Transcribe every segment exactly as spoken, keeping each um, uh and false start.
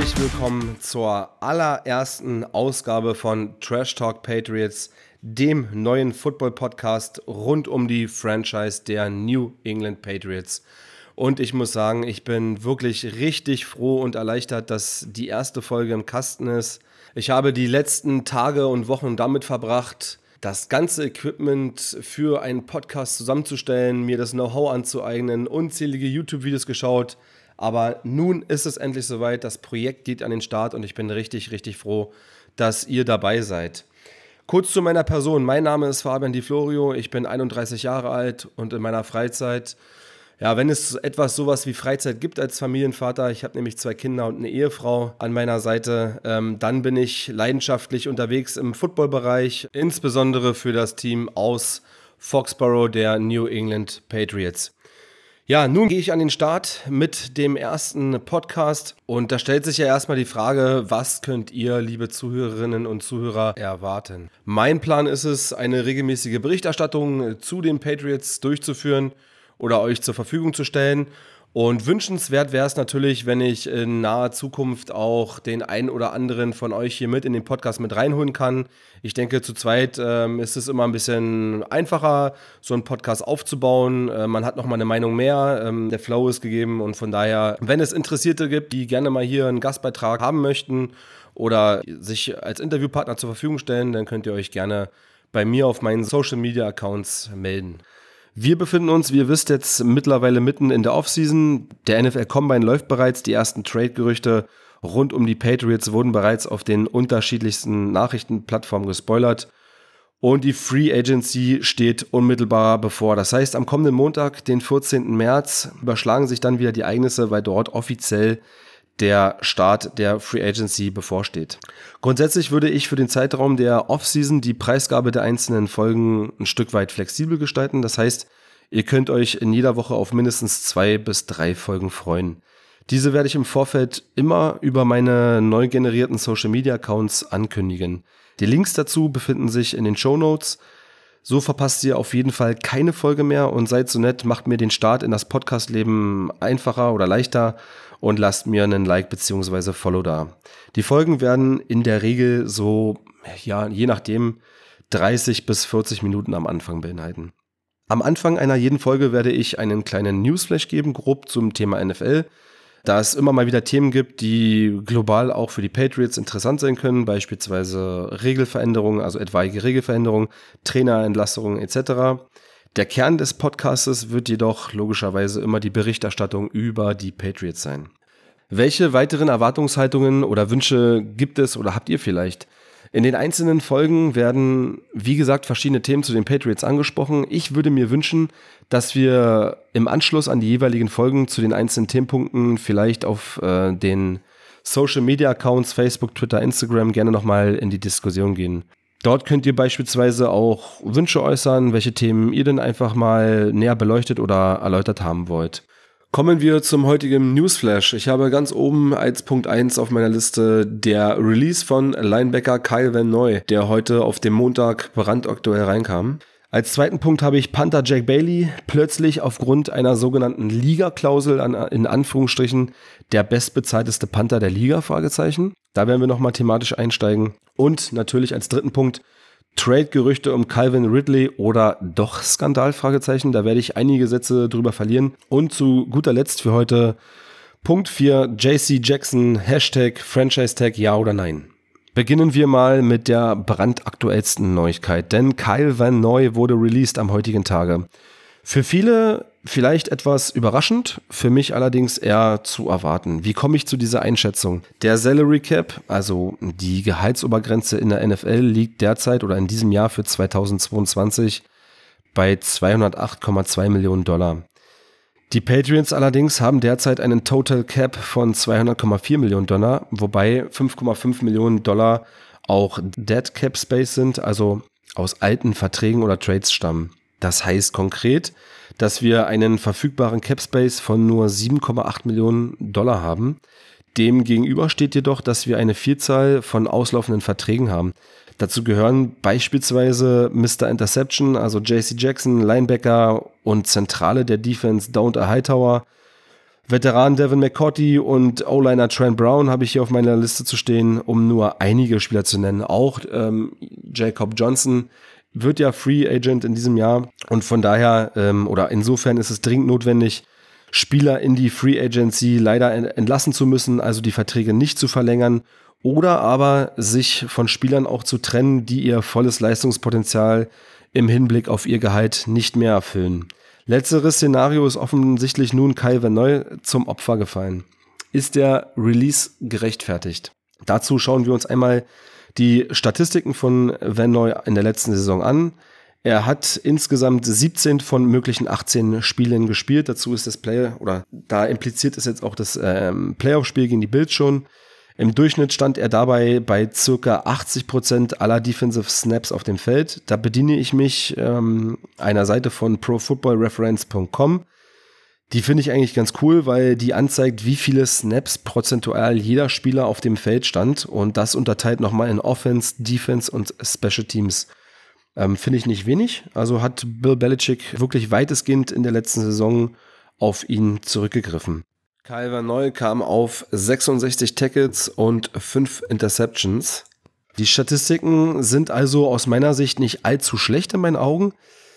herzlich willkommen zur allerersten Ausgabe von Trash Talk Patriots, dem neuen Football-Podcast rund um die Franchise der New England Patriots. Und ich muss sagen, ich bin wirklich richtig froh und erleichtert, dass die erste Folge im Kasten ist. Ich habe die letzten Tage und Wochen damit verbracht, das ganze Equipment für einen Podcast zusammenzustellen, mir das Know-how anzueignen, unzählige YouTube-Videos geschaut. Aber nun ist es endlich soweit, das Projekt geht an den Start und ich bin richtig, richtig froh, dass ihr dabei seid. Kurz zu meiner Person. Mein Name ist Fabian Di Florio, ich bin einunddreißig Jahre alt und in meiner Freizeit, ja, wenn es etwas sowas wie Freizeit gibt als Familienvater, ich habe nämlich zwei Kinder und eine Ehefrau an meiner Seite, ähm, dann bin ich leidenschaftlich unterwegs im Footballbereich, insbesondere für das Team aus Foxborough der New England Patriots. Ja, nun gehe ich an den Start mit dem ersten Podcast und da stellt sich ja erstmal die Frage, was könnt ihr, liebe Zuhörerinnen und Zuhörer, erwarten? Mein Plan ist es, eine regelmäßige Berichterstattung zu den Patriots durchzuführen oder euch zur Verfügung zu stellen. Und wünschenswert wäre es natürlich, wenn ich in naher Zukunft auch den einen oder anderen von euch hier mit in den Podcast mit reinholen kann. Ich denke, zu zweit ähm, ist es immer ein bisschen einfacher, so einen Podcast aufzubauen. Äh, man hat noch mal eine Meinung mehr, ähm, der Flow ist gegeben und von daher, wenn es Interessierte gibt, die gerne mal hier einen Gastbeitrag haben möchten oder sich als Interviewpartner zur Verfügung stellen, dann könnt ihr euch gerne bei mir auf meinen Social-Media-Accounts melden. Wir befinden uns, wie ihr wisst, jetzt mittlerweile mitten in der Offseason. Der N F L Combine läuft bereits, die ersten Trade-Gerüchte rund um die Patriots wurden bereits auf den unterschiedlichsten Nachrichtenplattformen gespoilert. Und die Free Agency steht unmittelbar bevor. Das heißt, am kommenden Montag, den vierzehnten März, überschlagen sich dann wieder die Ereignisse, weil dort offiziell der Start der Free Agency bevorsteht. Grundsätzlich würde ich für den Zeitraum der Offseason die Preisgabe der einzelnen Folgen ein Stück weit flexibel gestalten. Das heißt, ihr könnt euch in jeder Woche auf mindestens zwei bis drei Folgen freuen. Diese werde ich im Vorfeld immer über meine neu generierten Social Media Accounts ankündigen. Die Links dazu befinden sich in den Shownotes. So verpasst ihr auf jeden Fall keine Folge mehr und seid so nett, macht mir den Start in das Podcast-Leben einfacher oder leichter und lasst mir einen Like bzw. Follow da. Die Folgen werden in der Regel so, ja, je nachdem, dreißig bis vierzig Minuten am Anfang beinhalten. Am Anfang einer jeden Folge werde ich einen kleinen Newsflash geben, grob zum Thema N F L. Da es immer mal wieder Themen gibt, die global auch für die Patriots interessant sein können, beispielsweise Regelveränderungen, also etwaige Regelveränderungen, Trainerentlassungen et cetera. Der Kern des Podcastes wird jedoch logischerweise immer die Berichterstattung über die Patriots sein. Welche weiteren Erwartungshaltungen oder Wünsche gibt es oder habt ihr vielleicht? In den einzelnen Folgen werden, wie gesagt, verschiedene Themen zu den Patriots angesprochen. Ich würde mir wünschen, dass wir im Anschluss an die jeweiligen Folgen zu den einzelnen Themenpunkten vielleicht auf äh, den Social-Media-Accounts, Facebook, Twitter, Instagram gerne nochmal in die Diskussion gehen. Dort könnt ihr beispielsweise auch Wünsche äußern, welche Themen ihr denn einfach mal näher beleuchtet oder erläutert haben wollt. Kommen wir zum heutigen Newsflash. Ich habe ganz oben als Punkt eins auf meiner Liste der Release von Linebacker Kyle Van Noy, der heute auf dem Montag brandaktuell reinkam. Als zweiten Punkt habe ich Panther Jack Bailey, plötzlich aufgrund einer sogenannten Liga-Klausel, an, in Anführungsstrichen, der bestbezahlteste Panther der Liga, Fragezeichen. Da werden wir nochmal thematisch einsteigen. Und natürlich als dritten Punkt Trade-Gerüchte um Calvin Ridley oder doch Skandal, Fragezeichen. Da werde ich einige Sätze drüber verlieren. Und zu guter Letzt für heute Punkt vier, J C Jackson, Hashtag Franchise-Tag, ja oder nein. Beginnen wir mal mit der brandaktuellsten Neuigkeit, denn Kyle Van Noy wurde released am heutigen Tage. Für viele vielleicht etwas überraschend, für mich allerdings eher zu erwarten. Wie komme ich zu dieser Einschätzung? Der Salary Cap, also die Gehaltsobergrenze in der N F L, liegt derzeit oder in diesem Jahr für zweitausendzweiundzwanzig bei zweihundertacht Komma zwei Millionen Dollar. Die Patriots allerdings haben derzeit einen Total Cap von zweihundert Komma vier Millionen Dollar, wobei fünf Komma fünf Millionen Dollar auch Dead Cap Space sind, also aus alten Verträgen oder Trades stammen. Das heißt konkret, dass wir einen verfügbaren Cap Space von nur sieben Komma acht Millionen Dollar haben. Dem gegenüber steht jedoch, dass wir eine Vielzahl von auslaufenden Verträgen haben. Dazu gehören beispielsweise Mister Interception, also J C Jackson, Linebacker und Zentrale der Defense Downta Hightower. Veteran Devin McCourty und O-Liner Trent Brown habe ich hier auf meiner Liste zu stehen, um nur einige Spieler zu nennen. Auch ähm, Jacob Johnson wird ja Free Agent in diesem Jahr und von daher ähm, oder insofern ist es dringend notwendig, Spieler in die Free Agency leider entlassen zu müssen, also die Verträge nicht zu verlängern oder aber sich von Spielern auch zu trennen, die ihr volles Leistungspotenzial im Hinblick auf ihr Gehalt nicht mehr erfüllen. Letzteres Szenario ist offensichtlich nun Kyle Van Noy zum Opfer gefallen. Ist der Release gerechtfertigt? Dazu schauen wir uns einmal die Statistiken von Van Noy in der letzten Saison an. Er hat insgesamt siebzehn von möglichen achtzehn Spielen gespielt. Dazu ist das Play, oder da impliziert ist jetzt auch das ähm, Playoff-Spiel gegen die Bills schon. Im Durchschnitt stand er dabei bei ca. achtzig Prozent aller Defensive Snaps auf dem Feld. Da bediene ich mich ähm, einer Seite von pro football reference punkt com. Die finde ich eigentlich ganz cool, weil die anzeigt, wie viele Snaps prozentual jeder Spieler auf dem Feld stand. Und das unterteilt nochmal in Offense, Defense und Special Teams. Ähm, finde ich nicht wenig. Also hat Bill Belichick wirklich weitestgehend in der letzten Saison auf ihn zurückgegriffen. Kyle Van Noy kam auf sechsundsechzig Tackles und fünf Interceptions. Die Statistiken sind also aus meiner Sicht nicht allzu schlecht in meinen Augen.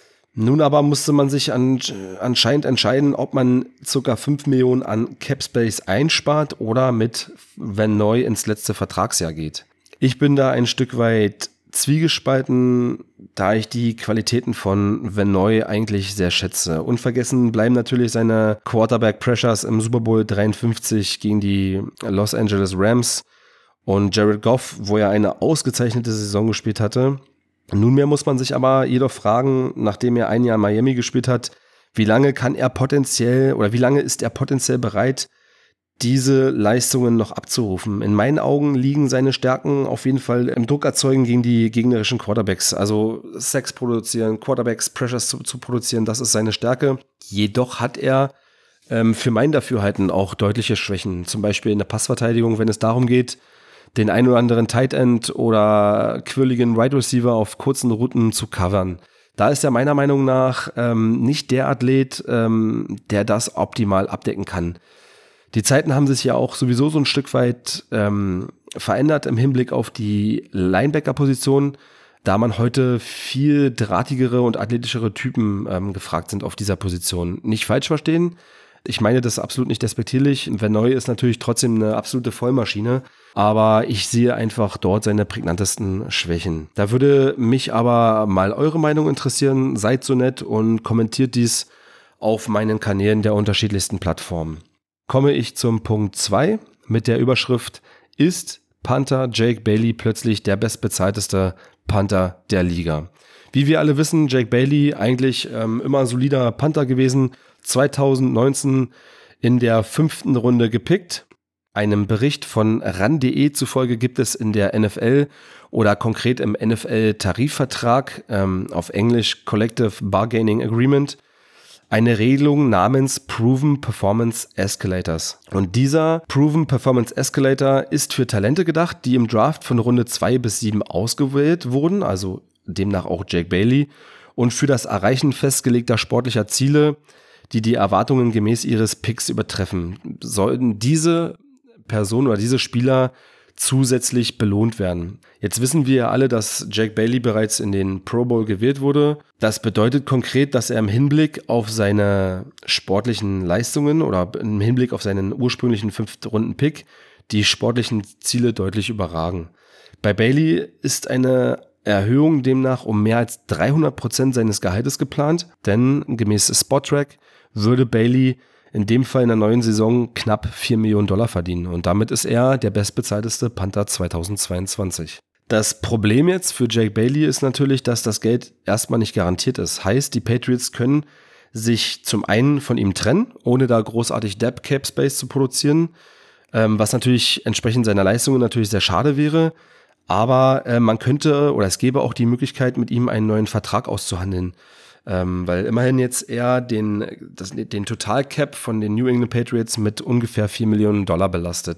Nun aber musste man sich an, anscheinend entscheiden, ob man ca. fünf Millionen an Cap Space einspart oder mit Van Noy ins letzte Vertragsjahr geht. Ich bin da ein Stück weit zwiegespalten, da ich die Qualitäten von Van Noy eigentlich sehr schätze. Unvergessen bleiben natürlich seine Quarterback-Pressures im Super Bowl dreiundfünfzig gegen die Los Angeles Rams und Jared Goff, wo er eine ausgezeichnete Saison gespielt hatte. Nunmehr muss man sich aber jedoch fragen, nachdem er ein Jahr in Miami gespielt hat, wie lange kann er potenziell oder wie lange ist er potenziell bereit, diese Leistungen noch abzurufen. In meinen Augen liegen seine Stärken auf jeden Fall im Druck erzeugen gegen die gegnerischen Quarterbacks. Also Sacks produzieren, Quarterbacks Pressures zu, zu produzieren, das ist seine Stärke. Jedoch hat er ähm, für mein Dafürhalten auch deutliche Schwächen. Zum Beispiel in der Passverteidigung, wenn es darum geht, den ein oder anderen Tight End oder quirligen Wide Receiver auf kurzen Routen zu covern. Da ist er meiner Meinung nach ähm, nicht der Athlet, ähm, der das optimal abdecken kann. Die Zeiten haben sich ja auch sowieso so ein Stück weit ähm, verändert im Hinblick auf die Linebacker-Position, da man heute viel drahtigere und athletischere Typen ähm, gefragt sind auf dieser Position. Nicht falsch verstehen, ich meine das absolut nicht despektierlich. Van Noy ist natürlich trotzdem eine absolute Vollmaschine, aber ich sehe einfach dort seine prägnantesten Schwächen. Da würde mich aber mal eure Meinung interessieren. Seid so nett und kommentiert dies auf meinen Kanälen der unterschiedlichsten Plattformen. Komme ich zum Punkt zwei mit der Überschrift: Ist Panther Jake Bailey plötzlich der bestbezahlteste Panther der Liga? Wie wir alle wissen, Jake Bailey eigentlich ähm, immer solider Panther gewesen, zweitausendneunzehn in der fünften Runde gepickt. Einem Bericht von ran punkt de zufolge gibt es in der N F L oder konkret im N F L-Tarifvertrag, ähm, auf Englisch Collective Bargaining Agreement, eine Regelung namens Proven Performance Escalators. Und dieser Proven Performance Escalator ist für Talente gedacht, die im Draft von Runde zwei bis sieben ausgewählt wurden, also demnach auch Jake Bailey, und für das Erreichen festgelegter sportlicher Ziele, die die Erwartungen gemäß ihres Picks übertreffen. Sollten diese Personen oder diese Spieler zusätzlich belohnt werden. Jetzt wissen wir ja alle, dass Jake Bailey bereits in den Pro Bowl gewählt wurde. Das bedeutet konkret, dass er im Hinblick auf seine sportlichen Leistungen oder im Hinblick auf seinen ursprünglichen Fünft-Runden-Pick die sportlichen Ziele deutlich überragen. Bei Bailey ist eine Erhöhung demnach um mehr als dreihundert Prozent seines Gehaltes geplant, denn gemäß Spotrac würde Bailey in dem Fall in der neuen Saison knapp vier Millionen Dollar verdienen und damit ist er der bestbezahlteste Panther zweitausendzweiundzwanzig. Das Problem jetzt für Jake Bailey ist natürlich, dass das Geld erstmal nicht garantiert ist. Heißt, die Patriots können sich zum einen von ihm trennen, ohne da großartig Dead Cap Space zu produzieren, ähm, was natürlich entsprechend seiner Leistungen natürlich sehr schade wäre. Aber äh, man könnte oder es gäbe auch die Möglichkeit, mit ihm einen neuen Vertrag auszuhandeln. Ähm, weil immerhin jetzt er den, das, den Total-Cap von den New England Patriots mit ungefähr vier Millionen Dollar belastet.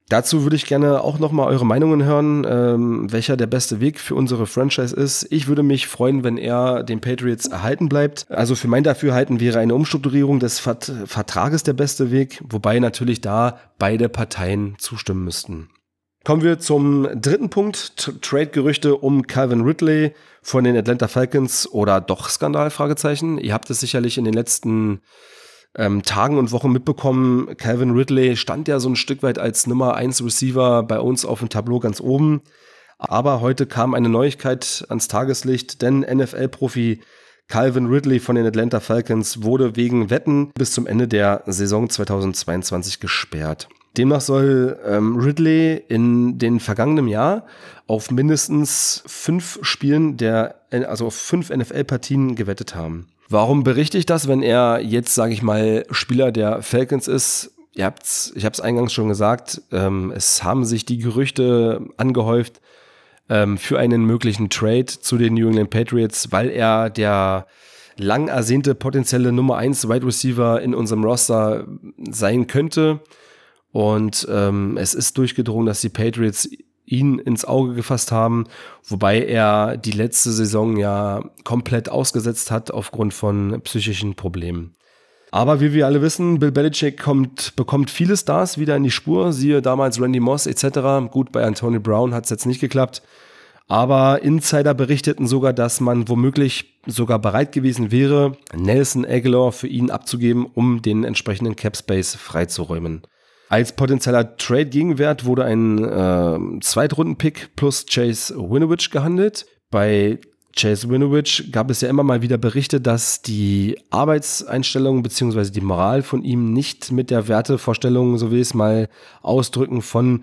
Dazu würde ich gerne auch nochmal eure Meinungen hören, ähm, welcher der beste Weg für unsere Franchise ist. Ich würde mich freuen, wenn er den Patriots erhalten bleibt. Also für mein Dafürhalten wäre eine Umstrukturierung des Vert- Vertrages der beste Weg, wobei natürlich da beide Parteien zustimmen müssten. Kommen wir zum dritten Punkt, T- Trade-Gerüchte um Calvin Ridley von den Atlanta Falcons oder doch Skandal, Fragezeichen. Ihr habt es sicherlich in den letzten Ähm, Tagen und Wochen mitbekommen, Calvin Ridley stand ja so ein Stück weit als Nummer eins Receiver bei uns auf dem Tableau ganz oben. Aber heute kam eine Neuigkeit ans Tageslicht, denn N F L-Profi Calvin Ridley von den Atlanta Falcons wurde wegen Wetten bis zum Ende der Saison zweitausendzweiundzwanzig gesperrt. Demnach soll ähm, Ridley in den vergangenen Jahr auf mindestens fünf Spielen der, also auf fünf N F L-Partien gewettet haben. Warum berichte ich das, wenn er jetzt, sage ich mal, Spieler der Falcons ist? Ihr habt's, ich habe es eingangs schon gesagt, ähm, es haben sich die Gerüchte angehäuft ähm, für einen möglichen Trade zu den New England Patriots, weil er der lang ersehnte potenzielle Nummer eins Wide Receiver in unserem Roster sein könnte. Und ähm, es ist durchgedrungen, dass die Patriots ihn ins Auge gefasst haben, wobei er die letzte Saison ja komplett ausgesetzt hat aufgrund von psychischen Problemen. Aber wie wir alle wissen, Bill Belichick kommt, bekommt viele Stars wieder in die Spur, siehe damals Randy Moss et cetera. Gut, bei Antonio Brown hat es jetzt nicht geklappt, aber Insider berichteten sogar, dass man womöglich sogar bereit gewesen wäre, Nelson Agholor für ihn abzugeben, um den entsprechenden Cap Space freizuräumen. Als potenzieller Trade-Gegenwert wurde ein äh, Zweitrunden-Pick plus Chase Winovich gehandelt. Bei Chase Winovich gab es ja immer mal wieder Berichte, dass die Arbeitseinstellung bzw. die Moral von ihm nicht mit der Wertevorstellung, so will ich es mal ausdrücken, von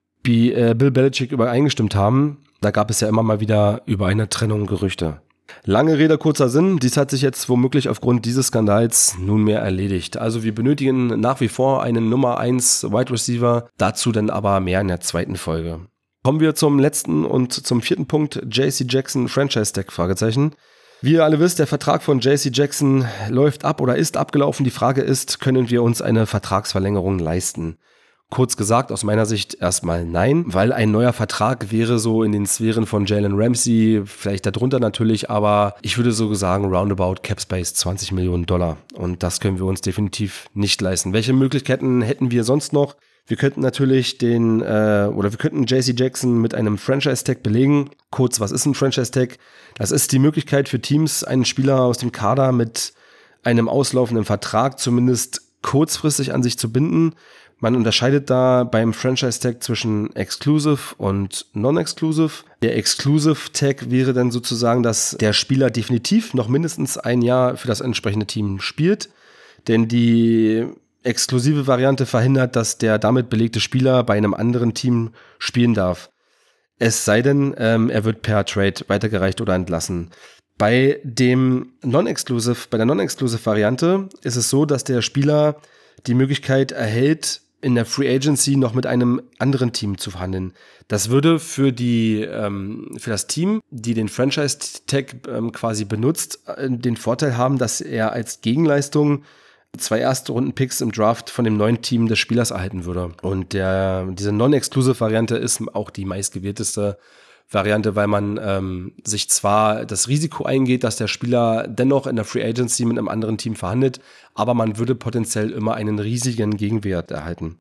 B- äh, Bill Belichick übereingestimmt haben. Da gab es ja immer mal wieder über eine Trennung Gerüchte. Lange Rede, kurzer Sinn. Dies hat sich jetzt womöglich aufgrund dieses Skandals nunmehr erledigt. Also wir benötigen nach wie vor einen Nummer eins Wide Receiver, dazu dann aber mehr in der zweiten Folge. Kommen wir zum letzten und zum vierten Punkt, J C Jackson Franchise Tag, Fragezeichen. Wie ihr alle wisst, der Vertrag von J C Jackson läuft ab oder ist abgelaufen. Die Frage ist, können wir uns eine Vertragsverlängerung leisten? Kurz gesagt, aus meiner Sicht erstmal nein, weil ein neuer Vertrag wäre so in den Sphären von Jalen Ramsey, vielleicht darunter natürlich, aber ich würde so sagen, roundabout Cap Space zwanzig Millionen Dollar. Und das können wir uns definitiv nicht leisten. Welche Möglichkeiten hätten wir sonst noch? Wir könnten natürlich den, äh, oder wir könnten J C Jackson mit einem Franchise-Tag belegen. Kurz, was ist ein Franchise-Tag? Das ist die Möglichkeit für Teams, einen Spieler aus dem Kader mit einem auslaufenden Vertrag zumindest kurzfristig an sich zu binden. Man unterscheidet da beim Franchise-Tag zwischen Exclusive und Non-Exclusive. Der Exclusive-Tag wäre dann sozusagen, dass der Spieler definitiv noch mindestens ein Jahr für das entsprechende Team spielt. Denn die exklusive Variante verhindert, dass der damit belegte Spieler bei einem anderen Team spielen darf. Es sei denn, ähm, er wird per Trade weitergereicht oder entlassen. Bei dem Non-Exclusive, bei der Non-Exclusive-Variante ist es so, dass der Spieler die Möglichkeit erhält, in der Free Agency noch mit einem anderen Team zu verhandeln. Das würde für die ähm, für das Team, die den Franchise-Tag ähm, quasi benutzt, äh, den Vorteil haben, dass er als Gegenleistung zwei Erste-Runden-Picks im Draft von dem neuen Team des Spielers erhalten würde. Und der, diese Non-Exclusive-Variante ist auch die meistgewählteste Variante, weil man ähm, sich zwar das Risiko eingeht, dass der Spieler dennoch in der Free Agency mit einem anderen Team verhandelt, aber man würde potenziell immer einen riesigen Gegenwert erhalten.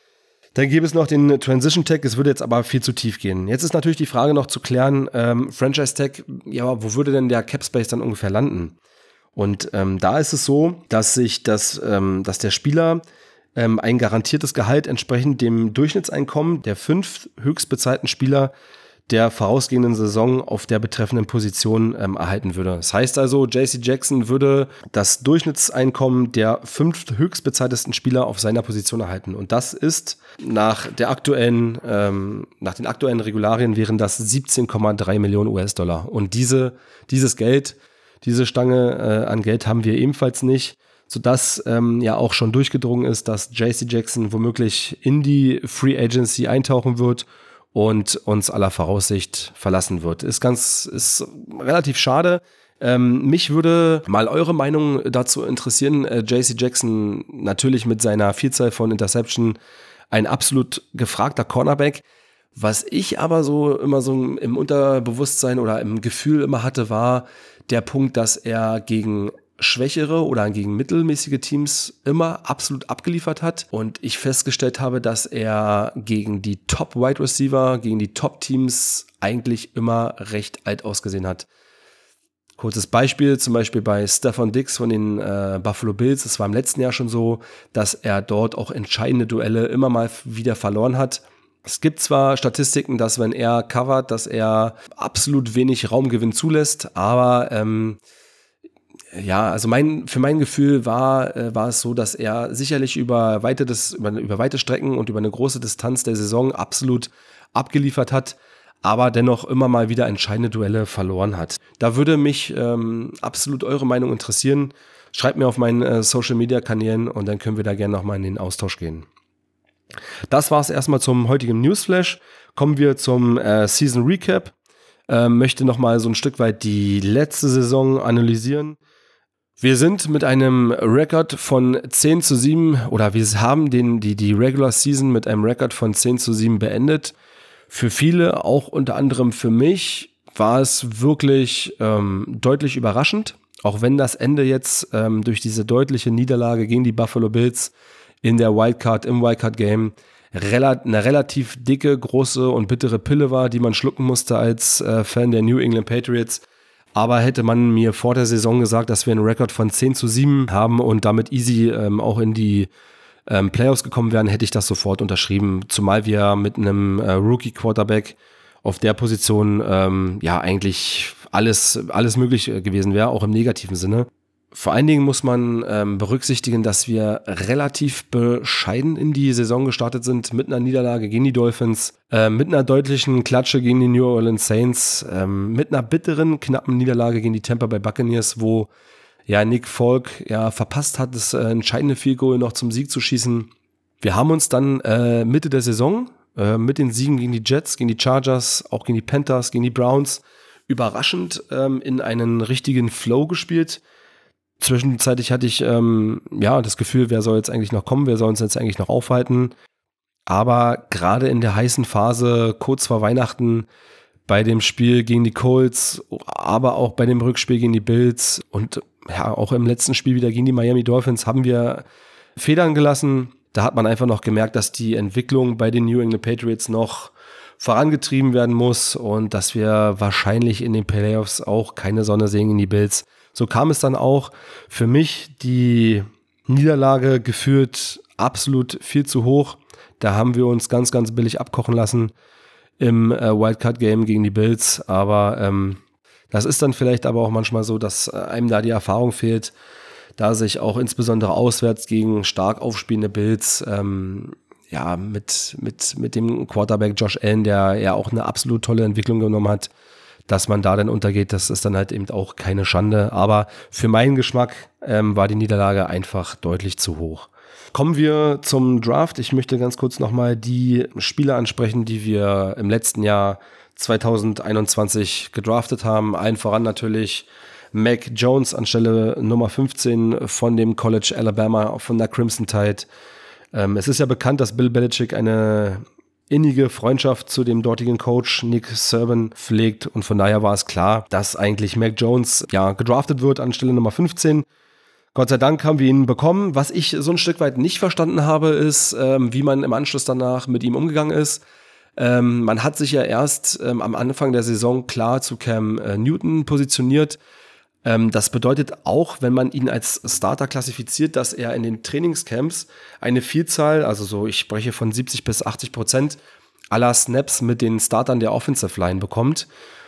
Dann gäbe es noch den Transition Tag, es würde jetzt aber viel zu tief gehen. Jetzt ist natürlich die Frage noch zu klären, ähm, Franchise Tag, ja, wo würde denn der Cap Space dann ungefähr landen? Und ähm, da ist es so, dass sich das, ähm, dass der Spieler ähm, ein garantiertes Gehalt entsprechend dem Durchschnittseinkommen der fünf höchstbezahlten Spieler der vorausgehenden Saison auf der betreffenden Position ähm, erhalten würde. Das heißt also, J C Jackson würde das Durchschnittseinkommen der fünf höchstbezahltesten Spieler auf seiner Position erhalten. Und das ist nach der aktuellen, ähm, nach den aktuellen Regularien wären das siebzehn Komma drei Millionen U S-Dollar. Und diese, dieses Geld, diese Stange äh, an Geld haben wir ebenfalls nicht, sodass ähm, ja auch schon durchgedrungen ist, dass J C Jackson womöglich in die Free Agency eintauchen wird und uns aller Voraussicht verlassen wird. Ist ganz, ist relativ schade. Ähm, mich würde mal eure Meinung dazu interessieren. Äh, J C Jackson natürlich mit seiner Vielzahl von Interception ein absolut gefragter Cornerback. Was ich aber so immer so im Unterbewusstsein oder im Gefühl immer hatte, war der Punkt, dass er gegen schwächere oder gegen mittelmäßige Teams immer absolut abgeliefert hat und ich festgestellt habe, dass er gegen die Top-Wide Receiver, gegen die Top-Teams eigentlich immer recht alt ausgesehen hat. Kurzes Beispiel, zum Beispiel bei Stefon Diggs von den äh, Buffalo Bills. Es war im letzten Jahr schon so, dass er dort auch entscheidende Duelle immer mal wieder verloren hat. Es gibt zwar Statistiken, dass wenn er covert, dass er absolut wenig Raumgewinn zulässt, aber ähm, ja, also mein, für mein Gefühl war, äh, war es so, dass er sicherlich über weite, des, über, über weite Strecken und über eine große Distanz der Saison absolut abgeliefert hat, aber dennoch immer mal wieder entscheidende Duelle verloren hat. Da würde mich ähm, absolut eure Meinung interessieren. Schreibt mir auf meinen äh, Social-Media-Kanälen und dann können wir da gerne nochmal in den Austausch gehen. Das war es erstmal zum heutigen Newsflash. Kommen wir zum äh, Season Recap. Ähm, möchte nochmal so ein Stück weit die letzte Saison analysieren. Wir sind mit einem Rekord von zehn zu sieben oder wir haben den, die, die Regular Season mit einem Rekord von zehn zu sieben beendet. Für viele, auch unter anderem für mich, war es wirklich ähm, deutlich überraschend. Auch wenn das Ende jetzt ähm, durch diese deutliche Niederlage gegen die Buffalo Bills in der Wildcard, im Wildcard-Game rela- eine relativ dicke, große und bittere Pille war, die man schlucken musste als äh, Fan der New England Patriots. Aber hätte man mir vor der Saison gesagt, dass wir einen Rekord von zehn zu sieben haben und damit easy ähm, auch in die ähm, Playoffs gekommen wären, hätte ich das sofort unterschrieben. Zumal wir mit einem äh, Rookie-Quarterback auf der Position ähm, ja eigentlich alles, alles möglich gewesen wäre, auch im negativen Sinne. Vor allen Dingen muss man ähm, berücksichtigen, dass wir relativ bescheiden in die Saison gestartet sind, mit einer Niederlage gegen die Dolphins, äh, mit einer deutlichen Klatsche gegen die New Orleans Saints, ähm, mit einer bitteren, knappen Niederlage gegen die Tampa Bay Buccaneers, wo ja Nick Folk ja verpasst hat, das äh, entscheidende Field Goal noch zum Sieg zu schießen. Wir haben uns dann äh, Mitte der Saison äh, mit den Siegen gegen die Jets, gegen die Chargers, auch gegen die Panthers, gegen die Browns überraschend ähm, in einen richtigen Flow gespielt. Zwischenzeitlich hatte ich ähm, ja das Gefühl, wer soll jetzt eigentlich noch kommen, wer soll uns jetzt eigentlich noch aufhalten. Aber gerade in der heißen Phase, kurz vor Weihnachten, bei dem Spiel gegen die Colts, aber auch bei dem Rückspiel gegen die Bills und ja auch im letzten Spiel wieder gegen die Miami Dolphins haben wir Federn gelassen. Da hat man einfach noch gemerkt, dass die Entwicklung bei den New England Patriots noch vorangetrieben werden muss und dass wir wahrscheinlich in den Playoffs auch keine Sonne sehen in die Bills. So kam es dann auch. Für mich die Niederlage geführt absolut viel zu hoch. Da haben wir uns ganz, ganz billig abkochen lassen im äh, Wildcard-Game gegen die Bills. Aber ähm, das ist dann vielleicht aber auch manchmal so, dass äh, einem da die Erfahrung fehlt, da sich auch insbesondere auswärts gegen stark aufspielende Bills ähm, ja mit, mit, mit dem Quarterback Josh Allen, der ja auch eine absolut tolle Entwicklung genommen hat, dass man da dann untergeht, das ist dann halt eben auch keine Schande. Aber für meinen Geschmack ähm, war die Niederlage einfach deutlich zu hoch. Kommen wir zum Draft. Ich möchte ganz kurz nochmal die Spieler ansprechen, die wir im letzten Jahr zwanzig einundzwanzig gedraftet haben. Allen voran natürlich Mac Jones anstelle Nummer fünfzehn von dem College Alabama, von der Crimson Tide. Ähm, es ist ja bekannt, dass Bill Belichick eine innige Freundschaft zu dem dortigen Coach Nick Saban pflegt und von daher war es klar, dass eigentlich Mac Jones ja gedraftet wird anstelle Nummer fünfzehn. Gott sei Dank haben wir ihn bekommen. Was ich so ein Stück weit nicht verstanden habe, ist, ähm, wie man im Anschluss danach mit ihm umgegangen ist. Ähm, man hat sich ja erst ähm, am Anfang der Saison klar zu Cam äh, Newton positioniert. Ähm, das bedeutet auch, wenn man ihn als Starter klassifiziert, dass er in den Trainingscamps eine Vielzahl, also so ich spreche von siebzig bis achtzig Prozent aller Snaps mit den Startern der Offensive Line bekommt.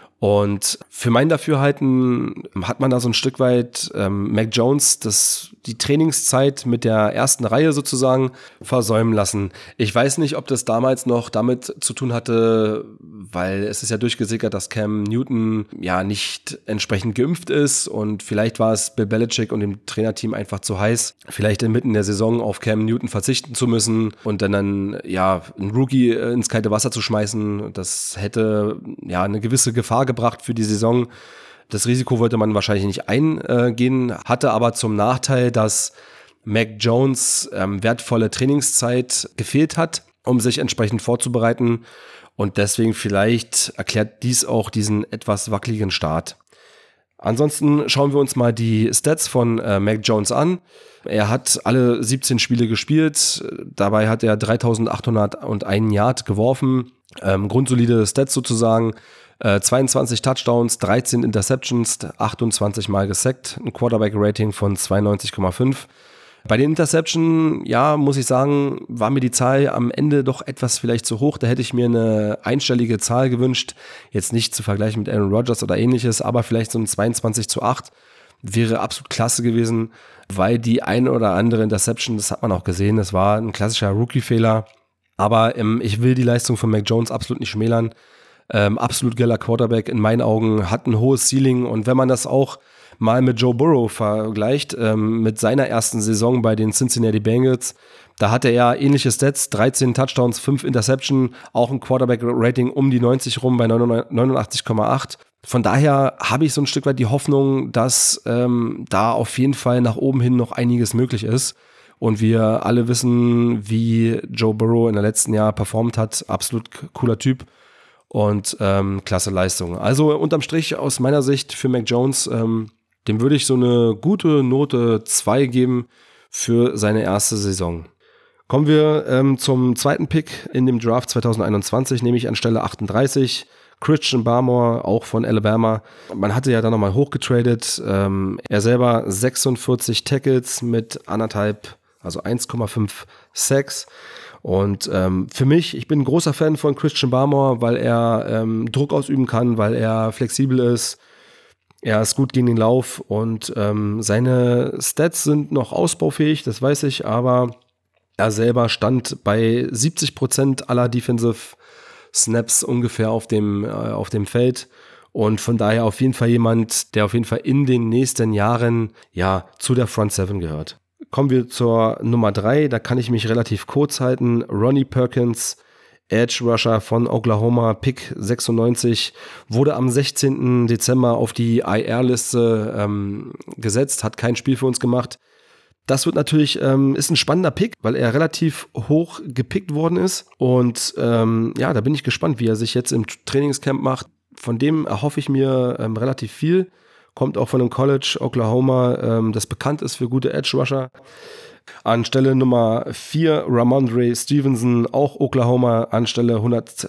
Und für mein Dafürhalten hat man da so ein Stück weit ähm, Mac Jones das, die Trainingszeit mit der ersten Reihe sozusagen versäumen lassen. Ich weiß nicht, ob das damals noch damit zu tun hatte, weil es ist ja durchgesickert, dass Cam Newton ja nicht entsprechend geimpft ist und vielleicht war es Bill Belichick und dem Trainerteam einfach zu heiß, vielleicht inmitten der Saison auf Cam Newton verzichten zu müssen und dann dann ja einen Rookie ins kalte Wasser zu schmeißen. Das hätte ja eine gewisse Gefahr gebracht für die Saison. Das Risiko wollte man wahrscheinlich nicht eingehen, hatte aber zum Nachteil, dass Mac Jones ähm, wertvolle Trainingszeit gefehlt hat. um sich entsprechend vorzubereiten. Und deswegen vielleicht erklärt dies auch diesen etwas wackeligen Start. Ansonsten schauen wir uns mal die Stats von äh, Mac Jones an. Er hat alle siebzehn Spiele gespielt. Dabei hat er dreitausendachthunderteins Yard geworfen. Ähm, grundsolide Stats sozusagen. Äh, zweiundzwanzig Touchdowns, dreizehn Interceptions, achtundzwanzig Mal gesackt. Ein Quarterback-Rating von zweiundneunzig Komma fünf. Bei den Interception, ja, muss ich sagen, war mir die Zahl am Ende doch etwas vielleicht zu hoch. Da hätte ich mir eine einstellige Zahl gewünscht. Jetzt nicht zu vergleichen mit Aaron Rodgers oder ähnliches, aber vielleicht so ein zweiundzwanzig zu acht wäre absolut klasse gewesen, weil die eine oder andere Interception, das hat man auch gesehen, das war ein klassischer Rookie-Fehler. Aber ähm, ich will die Leistung von Mac Jones absolut nicht schmälern. Ähm, absolut geiler Quarterback in meinen Augen, hat ein hohes Ceiling, und wenn man das auch mal mit Joe Burrow vergleicht, ähm, mit seiner ersten Saison bei den Cincinnati Bengals, da hatte er ähnliche Stats, dreizehn Touchdowns, fünf Interception, auch ein Quarterback-Rating um die neunzig rum bei neunundachtzig Komma acht. Von daher habe ich so ein Stück weit die Hoffnung, dass ähm, da auf jeden Fall nach oben hin noch einiges möglich ist. Und wir alle wissen, wie Joe Burrow in der letzten Jahr performt hat. Absolut cooler Typ und ähm, klasse Leistung. Also unterm Strich aus meiner Sicht für Mac Jones, ähm, dem würde ich so eine gute Note zwei geben für seine erste Saison. Kommen wir ähm, zum zweiten Pick in dem Draft zwanzig einundzwanzig, nämlich an Stelle achtunddreißig. Christian Barmore, auch von Alabama. Man hatte ja dann nochmal hochgetradet. Ähm, er selber sechsundvierzig Tackles mit anderthalb, also eins Komma fünf Sacks. Und ähm, für mich, ich bin ein großer Fan von Christian Barmore, weil er ähm, Druck ausüben kann, weil er flexibel ist. Er ist gut gegen den Lauf und ähm, seine Stats sind noch ausbaufähig, das weiß ich, aber er selber stand bei siebzig Prozent aller Defensive Snaps ungefähr auf dem, äh, auf dem Feld, und von daher auf jeden Fall jemand, der auf jeden Fall in den nächsten Jahren ja zu der Front Seven gehört. Kommen wir zur Nummer drei, da kann ich mich relativ kurz halten. Ronnie Perkins, Edge Rusher von Oklahoma, Pick sechsundneunzig, wurde am sechzehnten Dezember auf die I R-Liste ähm, gesetzt, hat kein Spiel für uns gemacht. Das wird natürlich, ähm, ist ein spannender Pick, weil er relativ hoch gepickt worden ist. Und ähm, ja, da bin ich gespannt, wie er sich jetzt im Trainingscamp macht. Von dem erhoffe ich mir ähm, relativ viel. Kommt auch von einem College, Oklahoma, ähm, das bekannt ist für gute Edge-Rusher. An Stelle Nummer vier, Ramondre Stevenson, auch Oklahoma, an Stelle, hundert,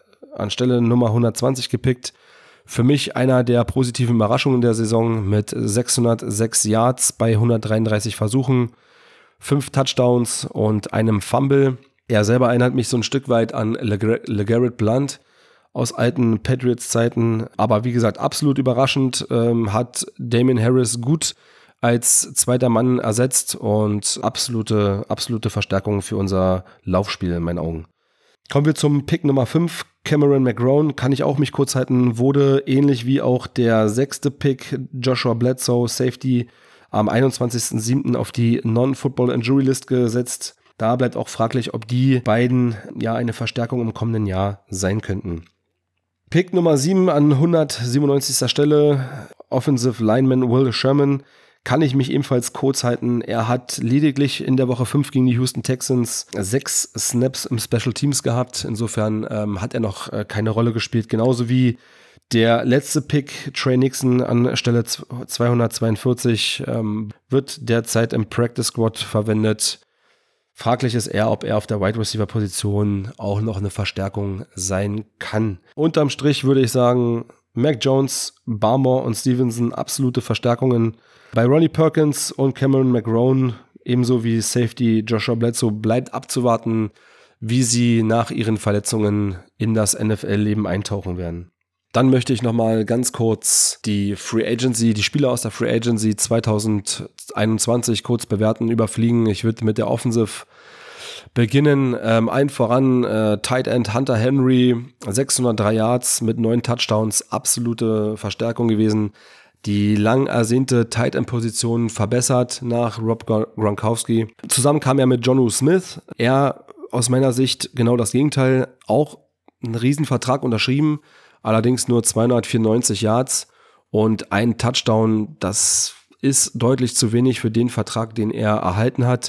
an Stelle Nummer hundertzwanzig gepickt. Für mich einer der positiven Überraschungen der Saison mit sechshundertsechs Yards bei hundertdreiunddreißig Versuchen, fünf Touchdowns und einem Fumble. Er selber erinnert mich so ein Stück weit an LeGarrette Blount aus alten Patriots-Zeiten. Aber wie gesagt, absolut überraschend, ähm, hat Damien Harris gut als zweiter Mann ersetzt und absolute, absolute Verstärkung für unser Laufspiel in meinen Augen. Kommen wir zum Pick Nummer fünf. Cameron McGrone, kann ich auch mich kurz halten, wurde ähnlich wie auch der sechste Pick, Joshua Bledsoe, Safety, am einundzwanzigsten siebten auf die Non-Football-Injury-List gesetzt. Da bleibt auch fraglich, ob die beiden ja eine Verstärkung im kommenden Jahr sein könnten. Pick Nummer sieben an hundertsiebenundneunzigster Stelle, Offensive Lineman Will Sherman. Kann ich mich ebenfalls kurz halten. Er hat lediglich in der Woche fünf gegen die Houston Texans sechs Snaps im Special Teams gehabt. Insofern ähm, hat er noch äh, keine Rolle gespielt. Genauso wie der letzte Pick, Trey Nixon, an Stelle zweihundertzweiundvierzig, ähm, wird derzeit im Practice Squad verwendet. Fraglich ist eher, ob er auf der Wide Receiver Position auch noch eine Verstärkung sein kann. Unterm Strich würde ich sagen, Mac Jones, Barmore und Stevenson absolute Verstärkungen. Bei Ronnie Perkins und Cameron McGrone, ebenso wie Safety Joshua Bledsoe, bleibt abzuwarten, wie sie nach ihren Verletzungen in das N F L-Leben eintauchen werden. Dann möchte ich nochmal ganz kurz die Free Agency, die Spieler aus der Free Agency zwanzig einundzwanzig kurz bewerten, überfliegen. Ich würde mit der Offensive beginnen. Ähm, allen voran äh, Tight End Hunter Henry, sechshundertdrei Yards mit neun Touchdowns, absolute Verstärkung gewesen. Die lang ersehnte Tight End Position verbessert nach Rob Gronkowski. Zusammen kam er mit Jonnu Smith. Er aus meiner Sicht genau das Gegenteil, auch einen Riesenvertrag unterschrieben, allerdings nur zweihundertvierundneunzig Yards und ein Touchdown. Das ist deutlich zu wenig für den Vertrag, den er erhalten hat.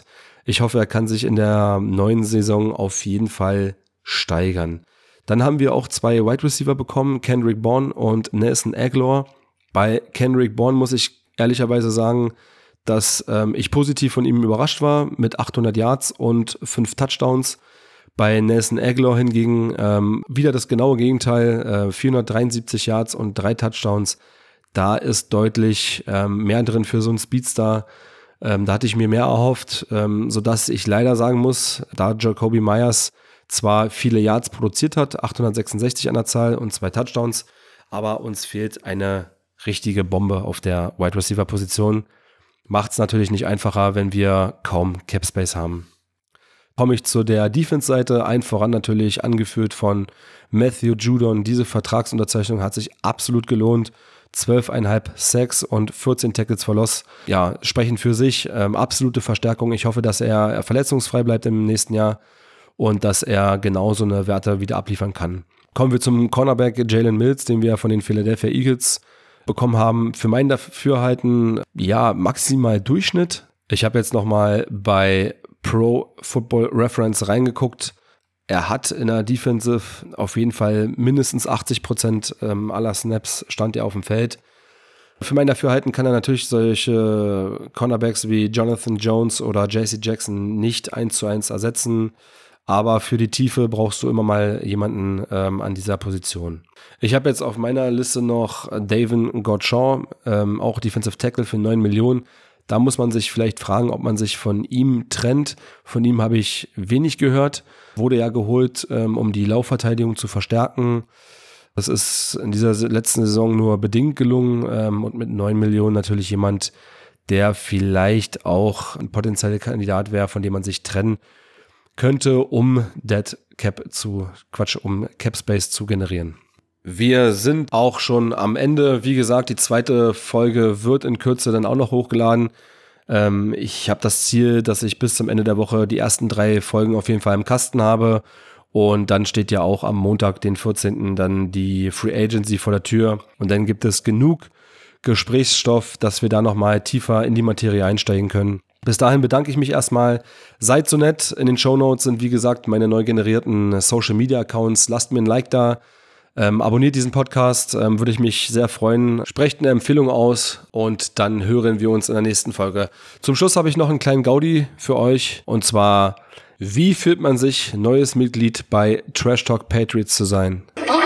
Ich hoffe, er kann sich in der neuen Saison auf jeden Fall steigern. Dann haben wir auch zwei Wide Receiver bekommen, Kendrick Bourne und Nelson Agholor. Bei Kendrick Bourne muss ich ehrlicherweise sagen, dass ähm, ich positiv von ihm überrascht war mit achthundert Yards und fünf Touchdowns. Bei Nelson Agholor hingegen ähm, wieder das genaue Gegenteil, äh, vierhundertdreiundsiebzig Yards und drei Touchdowns. Da ist deutlich ähm, mehr drin für so einen Speedstar. Ähm, da hatte ich mir mehr erhofft, ähm, sodass ich leider sagen muss, da Jakobi Meyers zwar viele Yards produziert hat, achthundertsechsundsechzig an der Zahl und zwei Touchdowns, aber uns fehlt eine richtige Bombe auf der Wide Receiver Position. Macht es natürlich nicht einfacher, wenn wir kaum Cap Space haben. Komme ich zu der Defense-Seite, ein voran natürlich angeführt von Matthew Judon. Diese Vertragsunterzeichnung hat sich absolut gelohnt. zwölf Komma fünf Sacks und vierzehn Tackles for Loss, ja, sprechen für sich. Ähm, absolute Verstärkung. Ich hoffe, dass er verletzungsfrei bleibt im nächsten Jahr und dass er genauso eine Werte wieder abliefern kann. Kommen wir zum Cornerback Jalen Mills, den wir von den Philadelphia Eagles bekommen haben. Für mein Dafürhalten, ja, maximal Durchschnitt. Ich habe jetzt nochmal bei Pro Football Reference reingeguckt. Er hat in der Defensive auf jeden Fall mindestens achtzig Prozent aller Snaps stand er auf dem Feld. Für mein Dafürhalten kann er natürlich solche Cornerbacks wie Jonathan Jones oder J C Jackson nicht eins zu eins ersetzen. Aber für die Tiefe brauchst du immer mal jemanden ähm, an dieser Position. Ich habe jetzt auf meiner Liste noch Davin Godchaux, ähm, auch Defensive Tackle für neun Millionen. Da muss man sich vielleicht fragen, ob man sich von ihm trennt. Von ihm habe ich wenig gehört. Wurde ja geholt, ähm, um die Laufverteidigung zu verstärken. Das ist in dieser letzten Saison nur bedingt gelungen. Ähm, und mit neun Millionen natürlich jemand, der vielleicht auch ein potenzieller Kandidat wäre, von dem man sich trennen könnte, um Dead Cap zu, Quatsch, um Cap Space zu generieren. Wir sind auch schon am Ende. Wie gesagt, die zweite Folge wird in Kürze dann auch noch hochgeladen. Ähm, ich habe das Ziel, dass ich bis zum Ende der Woche die ersten drei Folgen auf jeden Fall im Kasten habe. Und dann steht ja auch am Montag, den vierzehnten dann die Free Agency vor der Tür. Und dann gibt es genug Gesprächsstoff, dass wir da nochmal tiefer in die Materie einsteigen können. Bis dahin bedanke ich mich erstmal. Seid so nett. In den Shownotes sind, wie gesagt, meine neu generierten Social-Media-Accounts. Lasst mir ein Like da. Ähm, abonniert diesen Podcast. Ähm, würde ich mich sehr freuen. Sprecht eine Empfehlung aus und dann hören wir uns in der nächsten Folge. Zum Schluss habe ich noch einen kleinen Gaudi für euch. Und zwar, wie fühlt man sich, neues Mitglied bei Trash Talk Patriots zu sein?